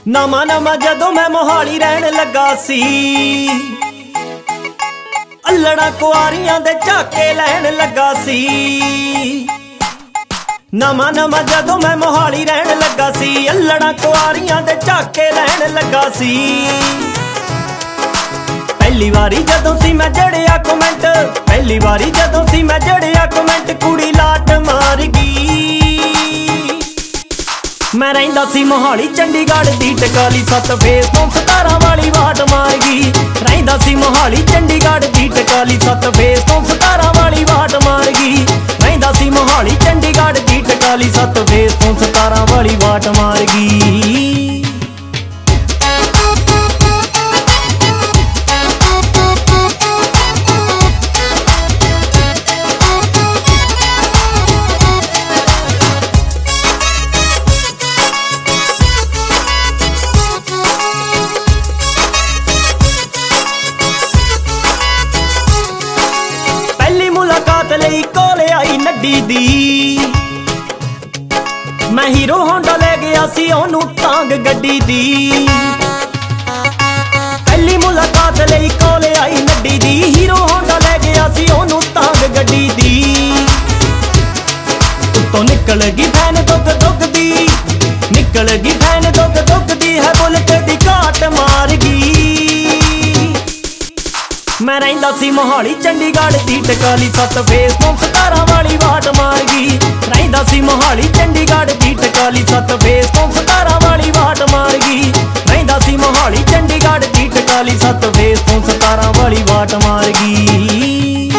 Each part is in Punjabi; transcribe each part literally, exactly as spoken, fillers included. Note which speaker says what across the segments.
Speaker 1: ਨਵਾਂ ਨਵਾਂ ਜਦੋਂ ਮੈਂ ਮੋਹਾਲੀ ਰਹਿਣ ਲੱਗਾ ਸੀ, ਅਲੜਾਂ ਕੁਆਰੀਆਂ ਦੇ ਝਾਕੇ ਲੈਣ ਲੱਗਾ ਸੀ। ਨਵਾਂ ਨਵਾਂ ਜਦੋਂ ਮੈਂ ਮੋਹਾਲੀ ਰਹਿਣ ਲੱਗਾ ਸੀ, ਅਲੜਾਂ ਕੁਆਰੀਆਂ ਦੇ ਝਾਕੇ ਲੈਣ ਲੱਗਾ ਸੀ। ਪਹਿਲੀ ਵਾਰੀ ਜਦੋਂ ਸੀ ਮੈਂ ਜੜਿਆ ਕਮੈਂਟ, ਪਹਿਲੀ ਵਾਰੀ ਜਦੋਂ ਸੀ ਮੈਂ ਜੜਿਆ ਕਮੈਂਟ, ਕੁੜੀ ਲਾਟ ਮਾਰ ਗਈ। ਮੈਂ ਰਹਿੰਦਾ ਸੀ ਮੋਹਾਲੀ ਚੰਡੀਗੜ੍ਹ ਦੀ ਟਕਾਲੀ, ਸੱਤ ਫੇਸ ਤੋਂ ਸਤਾਰਾਂ ਵਾਲੀ ਵਾਟ ਮਾਰ ਗਈ। ਰਹਿੰਦਾ ਸੀ ਮੋਹਾਲੀ ਚੰਡੀਗੜ੍ਹ ਦੀ ਟਕਾਲੀ, ਸੱਤ ਫੇਸ ਤੋਂ ਸਤਾਰਾਂ ਵਾਲੀ ਵਾਟ ਮਾਰ ਗਈ। ਰਹਿੰਦਾ ਸੀ ਮੋਹਾਲੀ ਚੰਡੀਗੜ੍ਹ ਦੀ ਟਕਾਲੀ, ਸੱਤ ਫੇਸ ਤੋਂ ਸਤਾਰਾਂ ਵਾਲੀ ਵਾਟ ਮਾਰ ਗਈ। ਲਈ ਕੋਲ ਆਈ ਨੱਡੀ ਦੀ, ਮੈਂ ਹੀਰੋ ਹੋਂਡਾ ਲੈ ਗਿਆ ਸੀ ਉਹਨੂੰ ਤਾਂਗ ਗੱਡੀ ਦੀ। ਪਹਿਲੀ ਮੁਲਾਕਾਤ ਲਈ ਕੋਲ ਆਈ ਨੱਡੀ ਦੀ, ਹੀਰੋ ਹੋਂਡਾ ਲੈ ਗਿਆ ਸੀ ਉਹਨੂੰ ਤਾਂਗ ਗੱਡੀ ਦੀ। ਉੱਤੋਂ ਨਿਕਲ ਗਈ ਫੈਨ ਦੁੱਗ ਦੁੱਗ ਦੀ, ਨਿਕਲ ਗਈ ਫੈਨ ਦੁੱਗ ਦੁੱਗ ਦੀ, ਹੈ ਬੁਲਟ ਦੀ ਘਾਟ ਮਾਰ ਗਈ। ਮੈਂ ਰਹਿੰਦਾ ਸੀ ਮੋਹਾਲੀ ਚੰਡੀਗੜ੍ਹ ਦੀ ਟਕਾਲੀ, ਸੱਤ ਫੇਸ ਤੋਂ ਸਤਾਰਾਂ ਵਾਲੀ ਵਾਟ ਮਾਰ ਗਈ। ਰਹਿੰਦਾ ਸੀ ਮੋਹਾਲੀ ਚੰਡੀਗੜ੍ਹ ਦੀ ਟਕਾਲੀ, ਸੱਤ ਫੇਸ ਤੋਂ ਸਤਾਰਾਂ ਵਾਲੀ ਵਾਟ ਮਾਰ ਗਈ। ਰਹਿੰਦਾ ਸੀ ਮੋਹਾਲੀ ਚੰਡੀਗੜ੍ਹ ਦੀ ਟਕਾਲੀ, ਸੱਤ ਫੇਸ ਤੋਂ ਸਤਾਰਾਂ ਵਾਲੀ ਵਾਟ ਮਾਰ ਗਈ।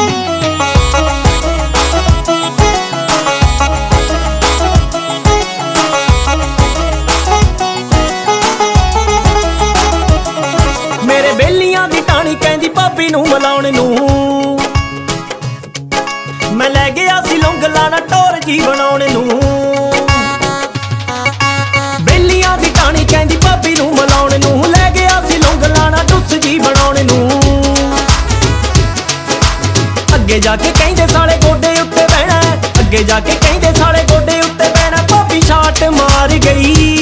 Speaker 1: ਮੇਰੇ ਬੇਲੀਆਂ ਦੀ ਟਾਣੀ ਕਹਿੰਦੀ ਭਾਬੀ ਨੂੰ ਮਿਲਾਉਣ ਨੂੰ, ਮੈਂ ਲੈ ਗਿਆ ਸੀ ਲੌਂਗਲਾ ਨਾ ਟੋਰ ਜੀ ਬਣਾਉਣ ਨੂੰ। ਬੇਲੀਆਂ ਦੀ ਟਾਣੀ ਕਹਿੰਦੀ ਭਾਬੀ ਨੂੰ ਮਿਲਾਉਣ ਨੂੰ, ਲੈ ਗਿਆ ਸੀ ਲੌਂਗਲਾ ਨਾ ਟੁੱਸ ਜੀ ਬਣਾਉਣ ਨੂੰ। ਅੱਗੇ ਜਾ ਕੇ ਕਹਿੰਦੇ ਸਾਲੇ ਗੋਡੇ ਉੱਤੇ ਬਹਿਣਾ, ਅੱਗੇ ਜਾ ਕੇ ਕਹਿੰਦੇ ਸਾਲੇ ਗੋਡੇ ਉੱਤੇ ਬਹਿਣਾ, ਭਾਬੀ ਛਾਟ ਮਾਰ ਗਈ।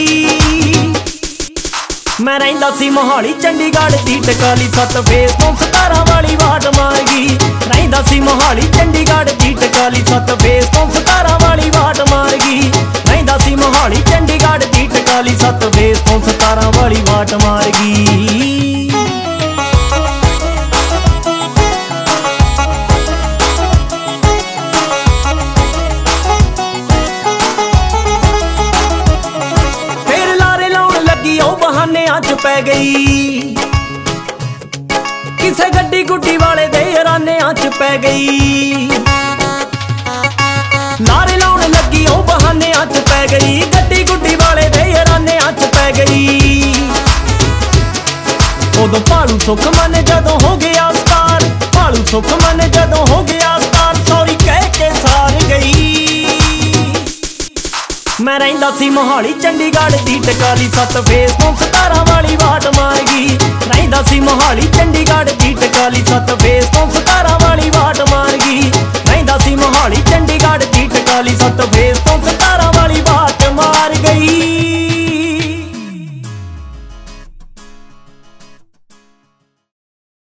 Speaker 1: ਮੈਂ ਰਹਿੰਦਾ ਸੀ ਮੋਹਾਲੀ ਚੰਡੀਗੜ੍ਹ ਦੀ ਟਕਾਲੀ, ਸੱਤ ਫੇਸ ਤੋਂ ਸਤਾਰਾਂ ਵਾਲੀ ਵਾਟ ਮਾਰ ਗਈ। ਰਹਿੰਦਾ ਸੀ ਮੋਹਾਲੀ ਚੰਡੀਗੜ੍ਹ ਦੀ ਟਕਾਲੀ, ਸੱਤ ਫੇਸ ਤੋਂ ਸਤਾਰਾਂ ਵਾਲੀ ਵਾਟ ਮਾਰ ਗਈ। ਰਹਿੰਦਾ ਸੀ ਮੋਹਾਲੀ ਚੰਡੀਗੜ੍ਹ ਦੀ ਟਕਾਲੀ, ਸੱਤ ਫੇਸ ਤੋਂ ਸਤਾਰਾਂ ਵਾਲੀ ਵਾਟ ਮਾਰ ਗਈ। ਬਹਾਨਿਆਂ ਚ ਪੈ ਗਈ, ਕਿਸੇ ਗੱਡੀ ਗੁੱਡੀ ਵਾਲੇ ਦੇ ਰਾਨਿਆਂ ਚ ਪੈ ਗਈ। ਲਾਰੇ ਲਾਉਣ ਲੱਗੀ ਉਹ ਬਹਾਨਿਆਂ ਚ ਪੈ ਗਈ, ਗੱਡੀ ਗੁੱਡੀ ਵਾਲੇ ਦੇ ਰਾਨਿਆਂ ਚ ਪੈ ਗਈ। ਉਦੋਂ ਭਾਲੂ ਸੁੱਖ ਮਨ ਜਦੋਂ ਹੋ ਗਿਆ ਸਟਾਰ, ਭਾਲੂ ਸੁੱਖ ਮਨ ਜਦੋਂ ਹੋ ਗਿਆ ਸਟਾਰ, ਸੌਰੀ ਕਹਿ ਕੇ ਸਾਰ ਗਈ। ਮੈਂ ਰਹਿੰਦਾ ਸੀ ਮੋਹਾਲੀ ਚੰਡੀਗੜ੍ਹ ਦੀ ਟਕਾਲੀ, ਸੱਤ ਫੇਸ ਤੋਂ ਸਤਾਰਾਂ ਵਾਲੀ ਵਾਟ ਮਾਰ ਗਈ। ਰਹਿੰਦਾ ਸੀ ਮੋਹਾਲੀ ਚੰਡੀਗੜ੍ਹ ਦੀ ਟਕਾਲੀ, ਸੱਤ ਫੇਸ ਤੋਂ ਸਤਾਰਾਂ ਵਾਲੀ ਵਾਟ ਮਾਰ ਗਈ। ਰਹਿੰਦਾ ਸੀ ਮੋਹਾਲੀ ਚੰਡੀਗੜ੍ਹ ਦੀ ਟਕਾਲੀ, ਸੱਤ ਫੇਸ ਤੋਂ